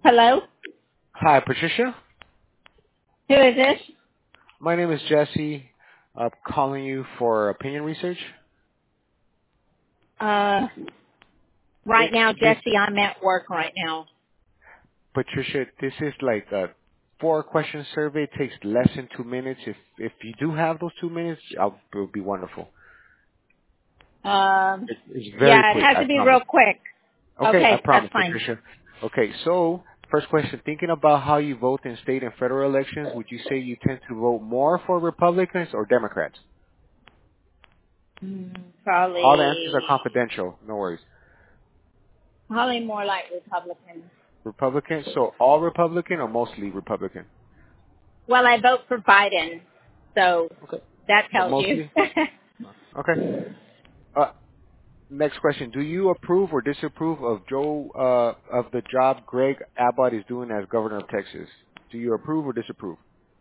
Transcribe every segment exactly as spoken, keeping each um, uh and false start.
Hello? Hi, Patricia. Who is this? My name is Jesse. I'm calling you for opinion research. Uh, right It's now, this, Jesse, I'm at work right now. Patricia. This is like a four-question survey. It takes less than two minutes. If if you do have those two minutes, I'll, it would be wonderful. Um, It, it's very yeah, it quick. has I to be real promise. quick. Okay, I Okay, that's promise, fine. Patricia. Okay, so first question: thinking about how you vote in state and federal elections, would you say you tend to vote more for Republicans or Democrats? Mm, All the answers Probably, are confidential. No worries. probably more like Republicans. Republican. So all Republican or mostly Republican? Well, I vote for Biden, so Okay. that But tells you. mostly? Okay. Uh, next question. Do you approve or disapprove of Joe, uh, of the job Greg Abbott is doing as governor of Texas? Do you approve or disapprove?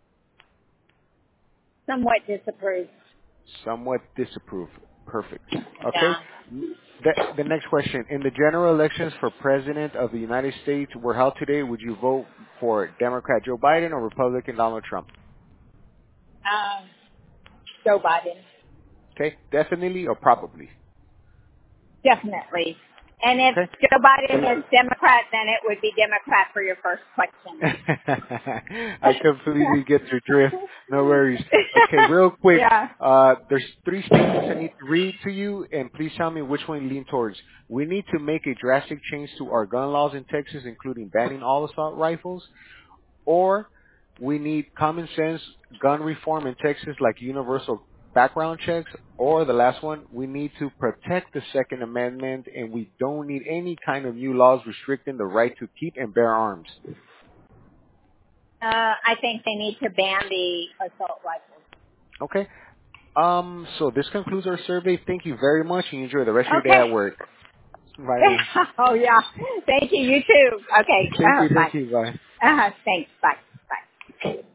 Somewhat disapproved. Somewhat disapprove. Perfect. Okay. Yeah. The, the next question. In the general elections for president of the United States were held today, would you vote for Democrat Joe Biden or Republican Donald Trump? Um, Joe Biden. Okay. Definitely or probably? Definitely. And if Okay. Joe Biden The, is Democrat, then it would be Democrat for your first question. I completely get your drift. No worries. Okay, real quick. Yeah. Uh, there's three statements I need to read to you, and please tell me which one you lean towards. We need to make a drastic change to our gun laws in Texas, including banning all assault rifles, or we need common sense gun reform in Texas like universal background checks, or the last one, we need to protect the Second Amendment and we don't need any kind of new laws restricting the right to keep and bear arms. Uh, I think they need to ban the assault rifles. Okay? Um, so this concludes our survey. Thank you very much and enjoy the rest of your day Okay. at work. Bye now. Oh yeah. Thank you. You too. Okay. Thank Uh, you, bye. thank you, bye. Uh, thanks. Bye. Bye.